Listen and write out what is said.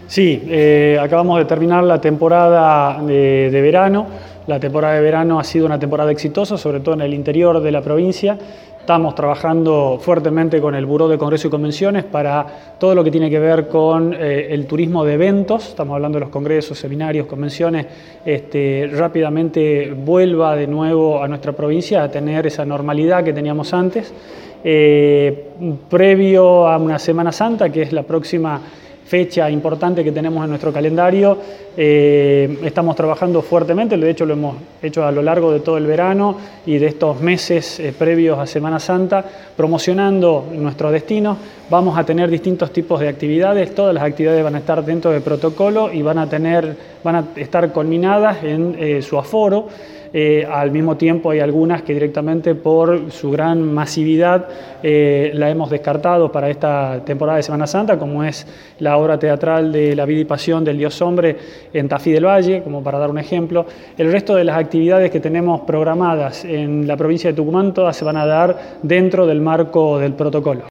Sí, acabamos de terminar la temporada de verano. La temporada de verano ha sido una temporada exitosa, sobre todo en el interior de la provincia. Estamos trabajando fuertemente con el Buró de Congreso y Convenciones para todo lo que tiene que ver con el turismo de eventos. Estamos hablando de los congresos, seminarios, convenciones. Rápidamente vuelva de nuevo a nuestra provincia a tener esa normalidad que teníamos antes. Previo a una Semana Santa, que es la próxima fecha importante que tenemos en nuestro calendario, estamos trabajando fuertemente, de hecho lo hemos hecho a lo largo de todo el verano y de estos meses previos a Semana Santa, promocionando nuestros destinos. Vamos a tener distintos tipos de actividades, todas las actividades van a estar dentro del protocolo y van a estar culminadas en su aforo. Al mismo tiempo hay algunas que directamente por su gran masividad la hemos descartado para esta temporada de Semana Santa, como es la obra teatral de La vida y pasión del Dios hombre en Tafí del Valle, como para dar un ejemplo. El resto de las actividades que tenemos programadas en la provincia de Tucumán, todas se van a dar dentro del marco del protocolo.